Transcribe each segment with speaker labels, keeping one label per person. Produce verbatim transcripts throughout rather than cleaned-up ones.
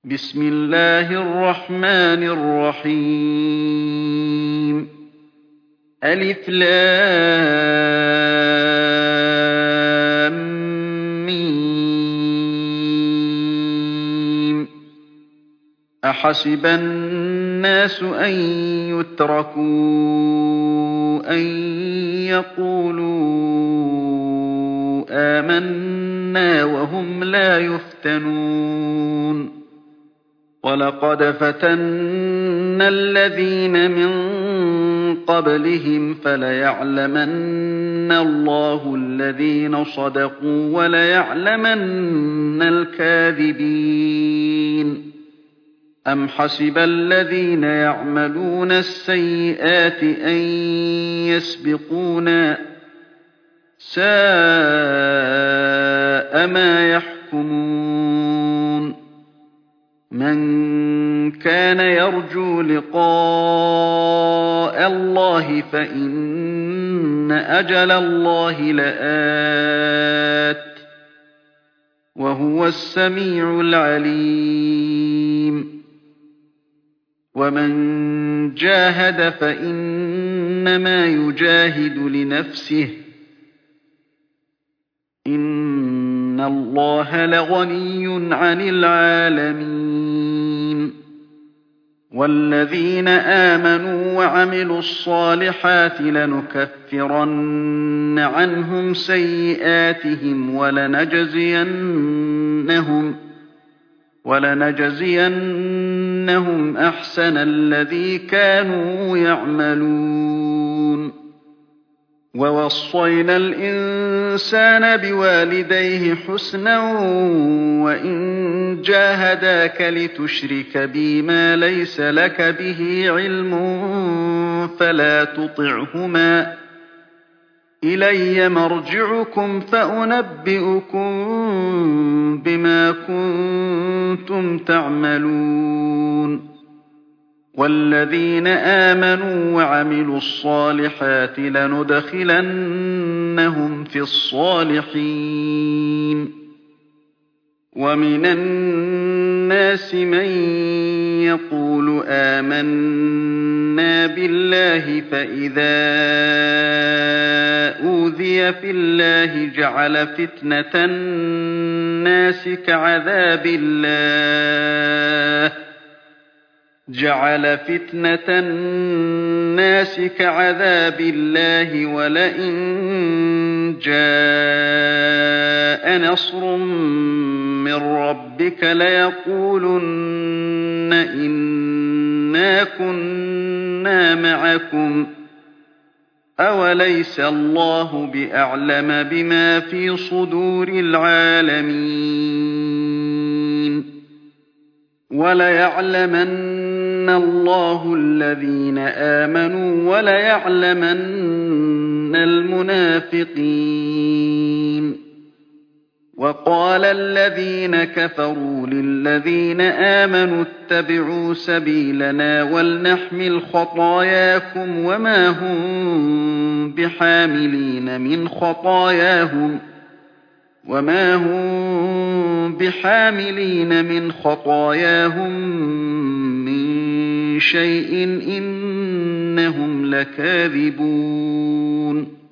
Speaker 1: بسم الله الرحمن الرحيم. ألف لام ميم. أحسب الناس أن يتركوا أن يقولوا آمنا وهم لا يفتنون. وَلَقَدْ فَتَنَّا الَّذِينَ مِن قَبْلِهِمْ فَلَيَعْلَمَنَّ اللَّهُ الَّذِينَ صَدَقُوا وَلَيَعْلَمَنَّ الْكَاذِبِينَ. أَمْ حَسِبَ الَّذِينَ يَعْمَلُونَ السَّيِّئَاتِ أَن يَسْبِقُونَا ۚ سَاءَ مَا يَحْكُمُونَ. مَن كَانَ يَرْجُو لِقَاءَ اللَّهِ فَإِنَّ أَجَلَ اللَّهِ لَآتٍ ۚ وَهُوَ السَّمِيعُ الْعَلِيمُ. وَمَن جَاهَدَ فَإِنَّمَا يُجَاهِدُ لِنَفْسِهِ ۚ إِنَّ اللَّهَ لَغَنِيٌّ عَنِ الْعَالَمِينَ. وَالَّذِينَ آمَنُوا وَعَمِلُوا الصَّالِحَاتِ لَنُكَفِّرَنَّ عَنْهُمْ سَيِّئَاتِهِمْ وَلَنَجْزِيَنَّهُمْ وَلَنَجْزِيَنَّهُمْ أَحْسَنَ الَّذِي كَانُوا يَعْمَلُونَ. وَوَصَّيْنَا الْإِنسَانَ بِوَالِدَيْهِ حُسْنًا وَإِن جَاهَدَاكَ لِتُشْرِكَ بِي مَا لَيْسَ لَكَ بِهِ عِلْمٌ فَلَا تُطِعْهُمَا ۚ إِلَيَّ مَرْجِعُكُمْ فَأُنَبِّئُكُم بِمَا كُنتُمْ تَعْمَلُونَ. وَالَّذِينَ آمَنُوا وَعَمِلُوا الصَّالِحَاتِ لَنُدْخِلَنَّهُمْ فِي الصَّالِحِينَ. وَمِنَ النَّاسِ مَن يَقُولُ آمَنَّا بِاللَّهِ فَإِذَا أُوذِيَ فِي اللَّهِ جَعَلَ فِتْنَةَ النَّاسِ كَعَذَابِ اللَّهِ جعل فتنة الناس كعذاب الله وَلَئِن جَاءَ نَصْرٌ مِّن رَّبِّكَ لَيَقُولُنَّ إِنَّا كُنَّا مَعَكُمْ ۚ أَوَلَيْسَ اللَّهُ بِأَعْلَمَ بِمَا فِي صُدُورِ الْعَالَمِينَ. وَلَيَعْلَمَنَّ اللَّهُ الَّذِينَ آمَنُوا وَلَيَعْلَمَنَّ الْمُنَافِقِينَ. وَقَالَ الَّذِينَ كَفَرُوا لِلَّذِينَ آمَنُوا اتَّبِعُوا سَبِيلَنَا وَلْنَحْمِلْ خَطَايَاكُمْ وَمَا هُم بِحَامِلِينَ مِنْ خَطَايَاهُمْ وَمَا هُم بِحَامِلِينَ مِنْ خَطَايَاهُم مِّن شَيْءٍ إِنَّهُمْ لَكَاذِبُونَ.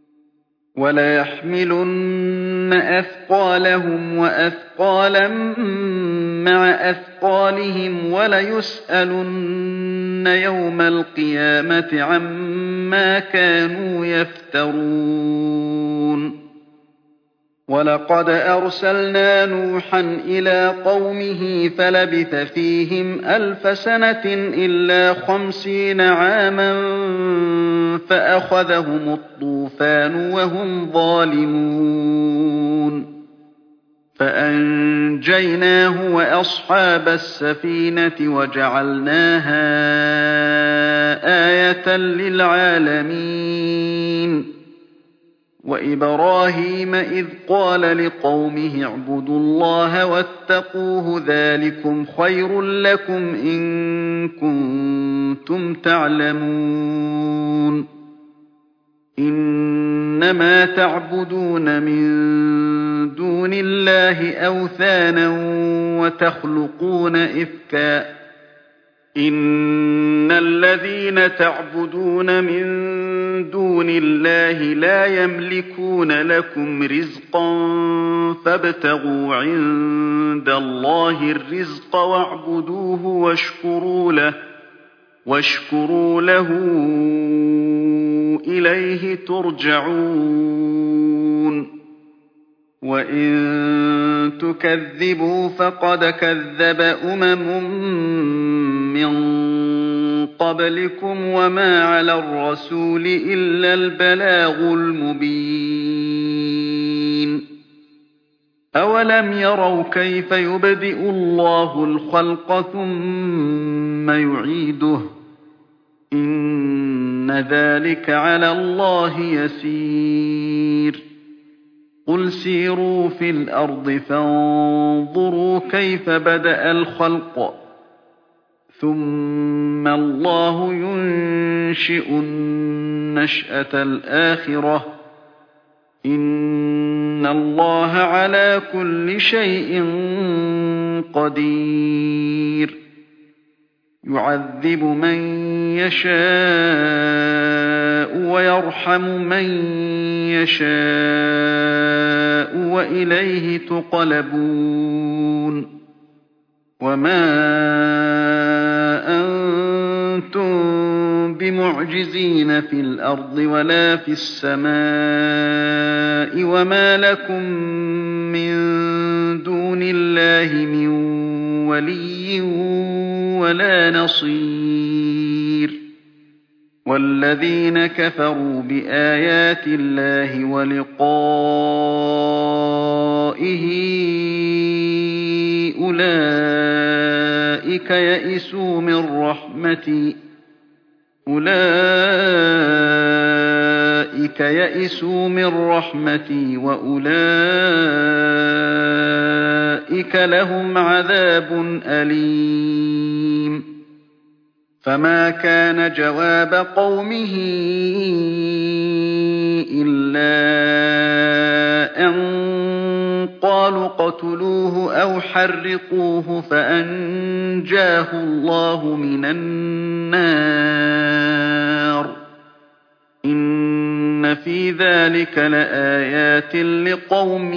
Speaker 1: وَلَيَحْمِلُنَّ أَثْقَالَهُمْ وَأَثْقَالًا مَّعَ أَثْقَالِهِمْ وَلَيُسْأَلُنَّ يَوْمَ الْقِيَامَةِ عَمَّا كَانُوا يَفْتَرُونَ. وَلَقَدْ أَرْسَلْنَا نُوحًا إِلَىٰ قَوْمِهِ فَلَبِثَ فِيهِمْ أَلْفَ سَنَةٍ إِلَّا خَمْسِينَ عَامًا فَأَخَذَهُمُ الطُّوفَانُ وَهُمْ ظَالِمُونَ. فَأَنجَيْنَاهُ وَأَصْحَابَ السَّفِينَةِ وَجَعَلْنَاهَا آيَةً لِّلْعَالَمِينَ. وَإِبْرَاهِيمَ إِذْ قَالَ لِقَوْمِهِ اعْبُدُوا اللَّهَ وَاتَّقُوهُ ذَٰلِكُمْ خَيْرٌ لَّكُمْ إِن كُنتُمْ تَعْلَمُونَ. إنما تعبدون من دون الله أوثانا وتخلقون إفكا إن الذين تعبدون من دون الله لا يملكون لكم رزقا فابتغوا عند الله الرزق واعبدوه واشكروا له واشكروا له إليه ترجعون وإن تكذبوا فقد كذب أمم من قبلكم وما على الرسول إلا البلاغ المبين أولم يروا كيف يبدئ الله الخلق ثم يعيده إن ذلك على الله يسير قل سيروا في الأرض فانظروا كيف بدأ الخلق ثم الله ينشئ النشأة الآخرة إن الله على كل شيء قدير يعذب من يشاء ويرحم من يشاء وإليه تقلبون وما أنتم بمعجزين في الأرض ولا في السماء وما لكم من دون الله من ولي ولا نصير والذين كفروا بآيات الله ولقائه أولئك يئسوا من رحمتي أولئك يئسوا من رحمتي وأولئك لهم عذاب أليم فما كان جواب قومه إلا أن قالوا اقتلوه أو حرقوه فأنجاه الله من النار إن في ذلك لآيات لقوم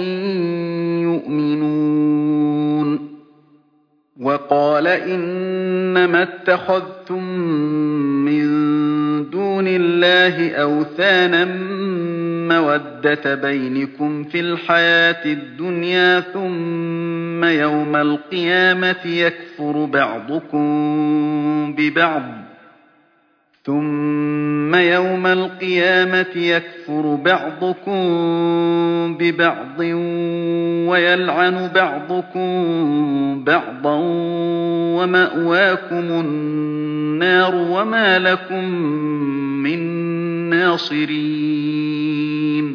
Speaker 1: يؤمنون وقال إنما اتخذتم من دون الله أوثانا مودة بينكم في الحياة الدنيا ثم يوم القيامة يكفر بعضكم ببعض ثم يوم القيامة يكفر بعضكم ببعض ويلعن بعضكم بعضا ومأواكم النار وما لكم من ناصرين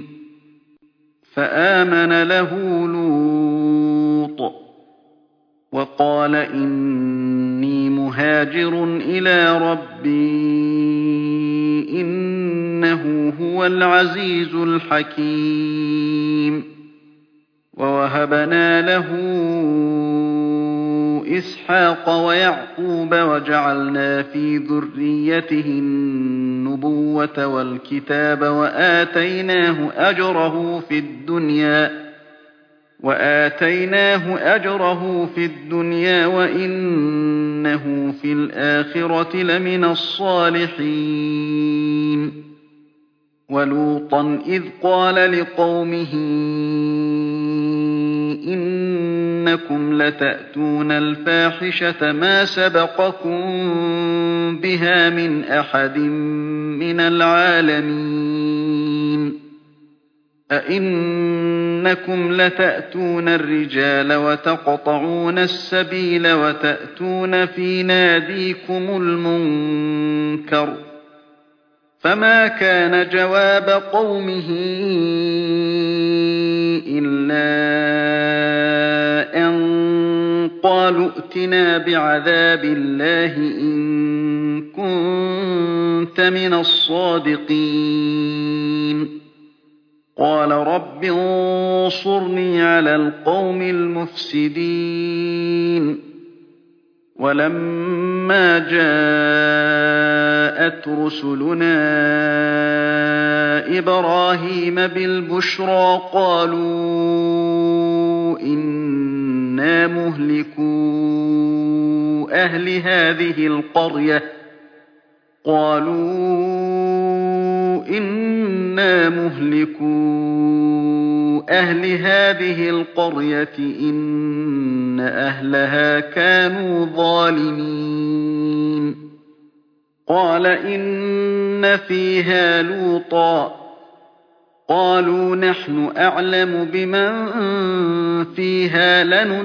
Speaker 1: فآمن له لوط وقال إني مهاجر إلى ربي إنه هو العزيز الحكيم ووهبنا له إسحاق ويعقوب وجعلنا في ذريته النبوة والكتاب وآتيناه أجره في الدنيا وآتيناه أجره في الدنيا وإنه في الآخرة لمن الصالحين ولوطا إذ قال لقومه إنكم لتأتون الفاحشة ما سبقكم بها من أحد من العالمين أئنكم لتأتون الرجال وتقطعون السبيل وتأتون في ناديكم المنكر فما كان جواب قومه إلا أن قالوا ائتنا بعذاب الله إن كنت من الصادقين قال رب انصرني على القوم المفسدين ولما جاءت رسلنا إبراهيم بالبشرى قالوا إنا مهلكو أهل هذه القرية قالوا إنا مهلكو أهل هذه القرية إن أهلها كانوا ظالمين قال إن فيها لوطا قالوا نحن أعلم بمن فيها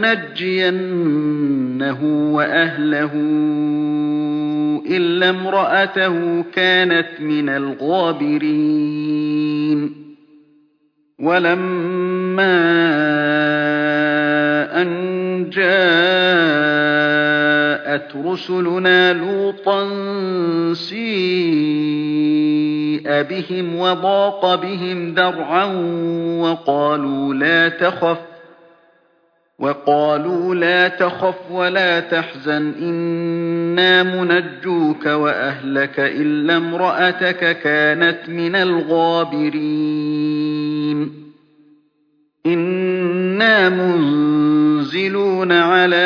Speaker 1: لننجينه وأهله إلا امرأته كانت من الغابرين ولما أن جاءت رسلنا لوطا سيء بهم وضاق بهم ذرعا وقالوا لا تخف وقالوا لا تخف ولا تحزن إنا منجوك وأهلك إلا امرأتك كانت من الغابرين إنا منزلون على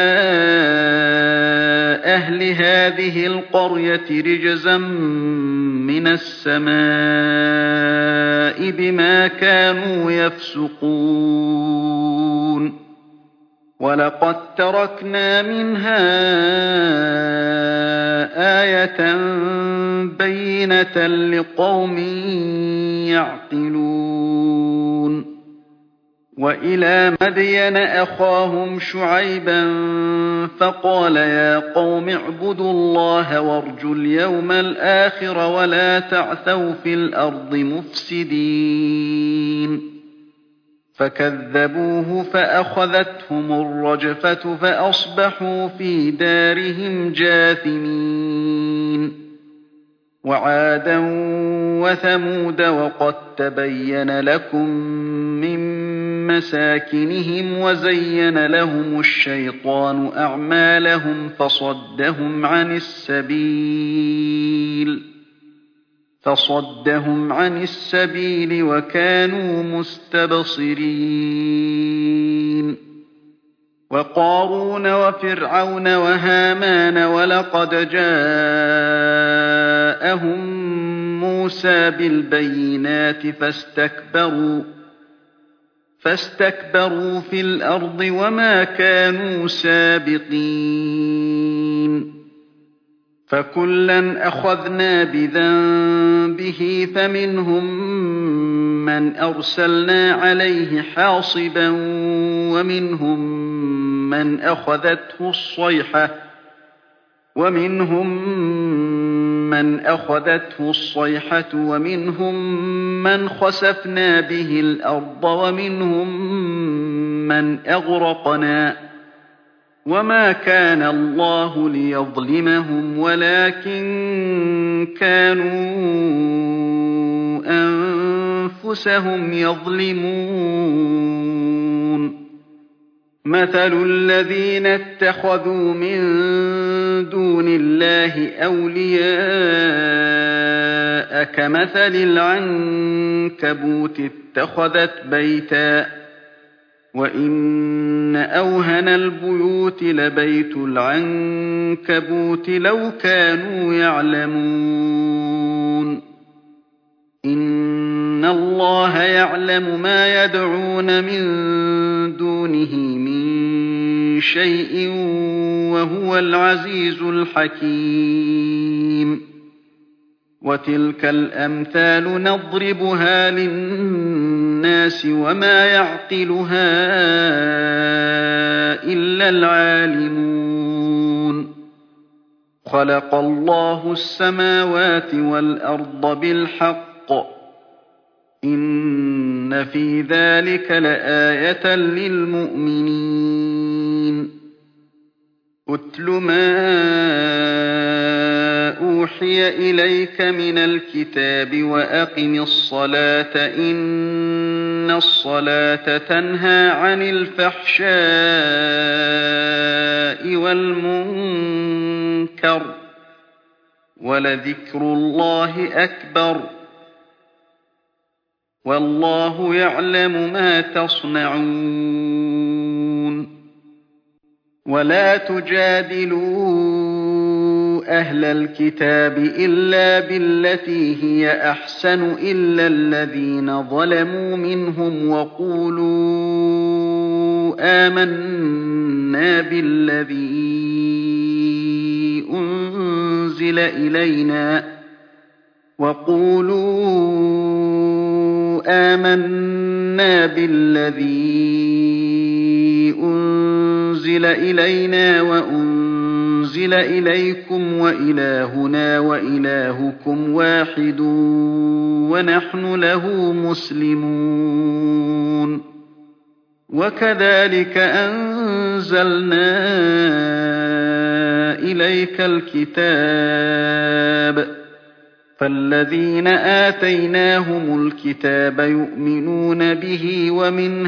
Speaker 1: أهل هذه القرية رجزا من السماء بما كانوا يفسقون ولقد تركنا منها آية بينة لقوم يعقلون وإلى مدين أخاهم شعيبا فقال يا قوم اعبدوا الله وارجوا اليوم الآخر ولا تعثوا في الأرض مفسدين فكذبوه فأخذتهم الرجفة فأصبحوا في دارهم جاثمين وعادا وثمود وقد تبين لكم من مساكنهم وزين لهم الشيطان أعمالهم فصدهم عن السبيل فصدهم عن السبيل وكانوا مستبصرين وقارون وفرعون وهامان ولقد جاءهم موسى بالبينات فاستكبروا فاستكبروا في الأرض وما كانوا سابقين فكلا أخذنا بذنبه فمنهم من أرسلنا عليه حاصبا ومنهم من أخذته الصيحة ومنهم من أخذته الصيحة ومنهم من خسفنا به الأرض ومنهم من أغرقنا وما كان الله ليظلمهم ولكن كانوا أنفسهم يظلمون مثل الذين اتخذوا من دون الله أولياء كمثل العنكبوت اتخذت بيتا وإن أوهن البيوت لبيت العنكبوت لو كانوا يعلمون إن الله يعلم ما يدعون من دونه من شيء وهو العزيز الحكيم وتلك الأمثال نضربها للناس وما يعقلها إلا العالمون خلق الله السماوات والأرض بالحق إن في ذلك لآية للمؤمنين أتل ما أوحي أُوحِيَ إِلَيْكَ مِنَ الْكِتَابِ وَأَقِمِ الصَّلَاةَ ۖ إِنَّ الصَّلَاةَ تَنْهَىٰ عَنِ الْفَحْشَاءِ وَالْمُنكَرِ ۚ وَلَذِكْرُ اللَّهِ أَكْبَرُ ۗ وَاللَّهُ يَعْلَمُ مَا تَصْنَعُونَ وَلَا تُجَادِلُوا أَهْلَ الْكِتَابِ إِلَّا بِالَّتِي هِيَ أَحْسَنُ إِلَّا الَّذِينَ ظَلَمُوا مِنْهُمْ وَقُولُوا آمَنَّا بِالَّذِي أُنزِلَ إِلَيْنَا وَقُولُوا آمَنَّا بِالَّذِي أُنزِلَ إِلَيْنَا وَأُنزِلَ إِلَيْكُمْ وَإِلَٰهُنَا وَإِلَٰهُكُمْ وَاحِدٌ وَنَحْنُ لَهُ مُسْلِمُونَ وَكَذَٰلِكَ أَنزَلْنَا إِلَيْكَ الْكِتَابَ ۚ فَالَّذِينَ آتَيْنَاهُمُ الْكِتَابَ يُؤْمِنُونَ بِهِ ۖ وَمِنْ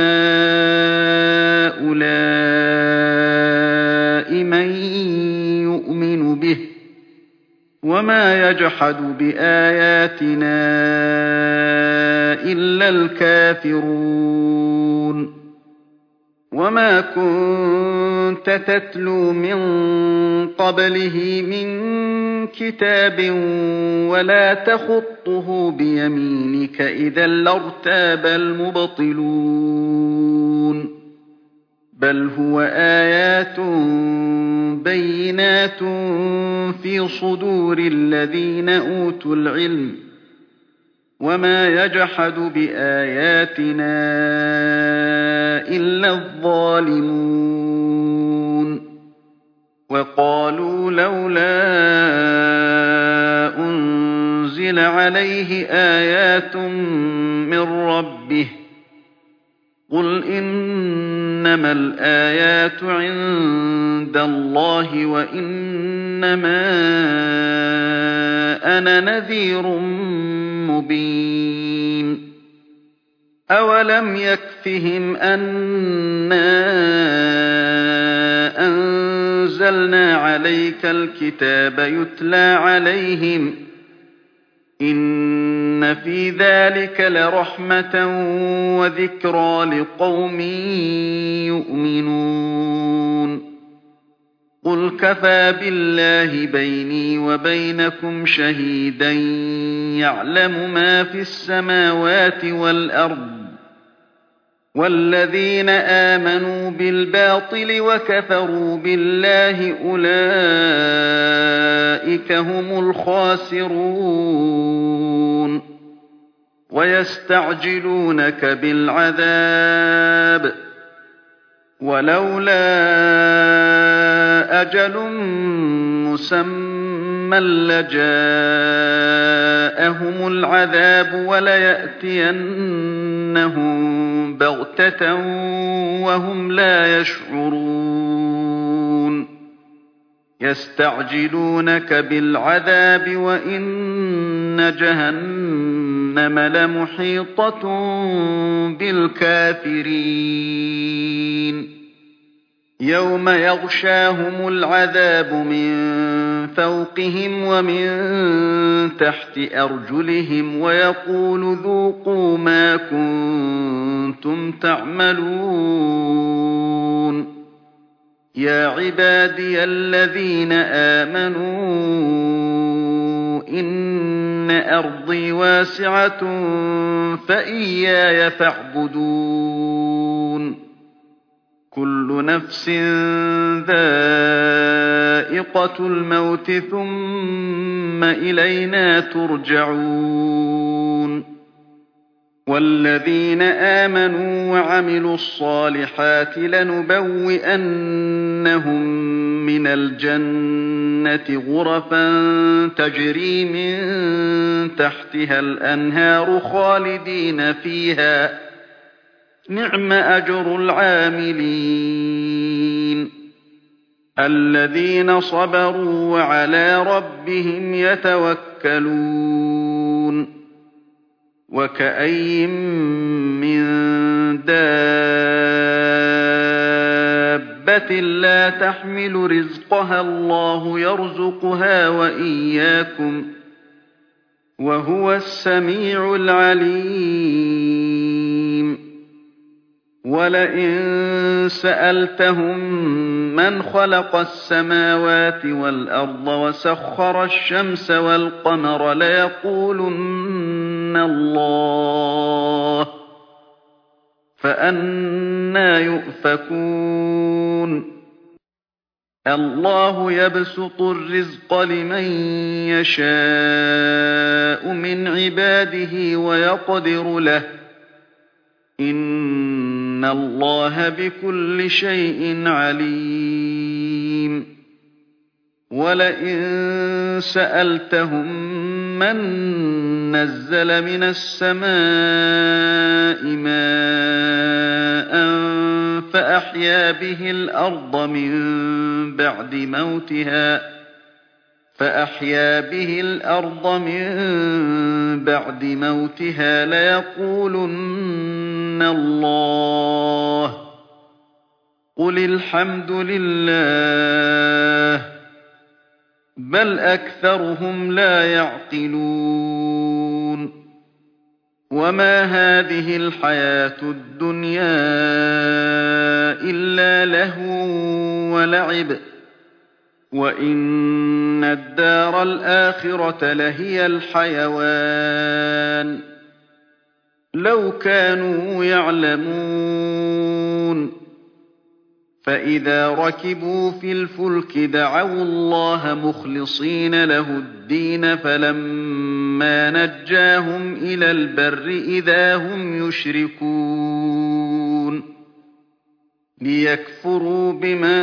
Speaker 1: هَٰؤُلَاءِ مَن يُؤْمِنُ بِهِ ۚ وَمَا يَجْحَدُ بِآيَاتِنَا إِلَّا الْكَافِرُونَ وَمَا كُنتَ تَتْلُو مِن قَبْلِهِ مِن كِتَابٍ وَلَا تَخُطُّهُ بِيَمِينِكَ ۖ إِذًا لَّارْتَابَ الْمُبْطِلُونَ بَلْ هُوَ آيَاتٌ بَيِّنَاتٌ فِي صُدُورِ الَّذِينَ أُوتُوا الْعِلْمَ ۚ وَمَا يَجْحَدُ بِآيَاتِنَا إِلَّا الظَّالِمُونَ وَقَالُوا لَوْلَا أُنزِلَ عَلَيْهِ آيَاتٌ مِّن رَّبِّهِ ۖ قُلْ إِنَّمَا الْآيَاتُ عِندَ اللَّهِ وَإِنَّمَا أَنَا نَذِيرٌ مُّبِينٌ أَوَلَمْ يَكْفِهِمْ أَنَّا أَنزَلْنَا عَلَيْكَ الْكِتَابَ يُتْلَىٰ عَلَيْهِمْ ۚ إِنَّ فِي ذَٰلِكَ لَرَحْمَةً وَذِكْرَىٰ لِقَوْمٍ يُؤْمِنُونَ قُلْ كَفَىٰ بِاللَّهِ بَيْنِي وَبَيْنَكُمْ شَهِيدًا يَعْلَمُ مَا فِي السَّمَاوَاتِ وَالْأَرْضِ ۗ وَالَّذِينَ آمَنُوا بِالْبَاطِلِ وَكَفَرُوا بِاللَّهِ أُولَٰئِكَ هُمُ الْخَاسِرُونَ وَيَسْتَعْجِلُونَكَ بِالْعَذَابِ ۚ وَلَوْلَا أَجَلٌ مُّسَمًّى لَّجَاءَهُمُ الْعَذَابُ وَلَيَأْتِيَنَّهُم بَغْتَةً وَهُمْ لَا يَشْعُرُونَ يَسْتَعْجِلُونَكَ بِالْعَذَابِ وَإِنَّ جَهَنَّمَ لَمُحِيطَةٌ بِالْكَافِرِينَ يَوْمَ يَغْشَاهُمُ الْعَذَابُ مِن فَوْقِهِمْ وَمِن تَحْتِ أَرْجُلِهِمْ وَيَقُولُ ذُوقُوا مَا كُنتُمْ تَعْمَلُونَ يَا عِبَادِيَ الَّذِينَ آمَنُوا إِنَّ أَرْضِي وَاسِعَةٌ فَإِيَّايَ فَاعْبُدُونِ كُلُّ نَفْسٍ ذَائِقَةُ الْمَوْتِ ثُمَّ إِلَيْنَا تُرْجَعُونَ وَالَّذِينَ آمَنُوا وَعَمِلُوا الصَّالِحَاتِ لَنُبَوِّئَنَّهُم مِّنَ الْجَنَّةِ غُرَفًا تَجْرِي مِن تَحْتِهَا الْأَنْهَارُ خَالِدِينَ فِيهَا ۚ نِعْمَ أَجْرُ الْعَامِلِينَ الذين صبروا وعلى ربهم يتوكلون وكأي من دابة لا تحمل رزقها الله يرزقها وإياكم وهو السميع العليم ولئن سألتهم من خلق السماوات والأرض وسخر الشمس والقمر ليقولن الله فأنى يؤفكون الله يبسط الرزق لمن يشاء من عباده ويقدر له إن الله بكل شيء عليم ولئن سألتهم من نزل من السماء ماء فأحيا به الأرض من بعد موتها فأحيا به الأرض من بعد موتها ليقولن الله قل الحمد لله بل أكثرهم لا يعقلون وما هذه الحياة الدنيا إلا لهو ولعب وإن الدار الآخرة لهي الحيوان لو كانوا يعلمون فإذا ركبوا في الفلك دعوا الله مخلصين له الدين فلما نجاهم إلى البر إذا هم يشركون ليكفروا بما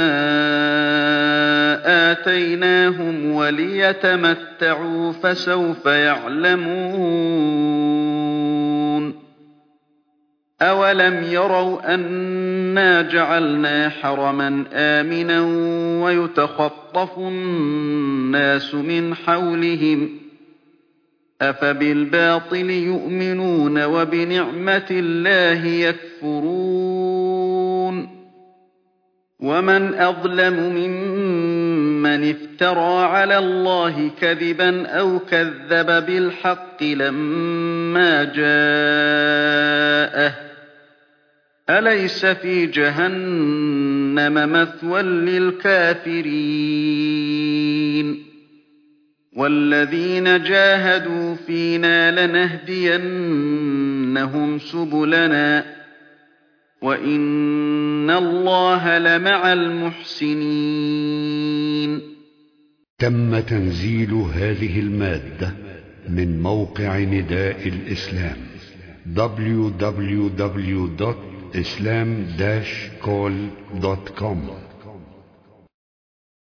Speaker 1: آتيناهم وليتمتعوا فسوف يعلمون أولم يروا أنا جعلنا حرما آمنا ويتخطف الناس من حولهم أفبالباطل يؤمنون وبنعمة الله يكفرون ومن أظلم ممن افترى على الله كذبا أو كذب بالحق لما جاءه أليس في جهنم مثوى للكافرين والذين جاهدوا فينا لنهدينهم سبلنا وإن الله لمع المحسنين.
Speaker 2: تم تنزيل هذه المادة من موقع نداء الإسلام دبليو دبليو دبليو دوت إسلام داش كول دوت كوم.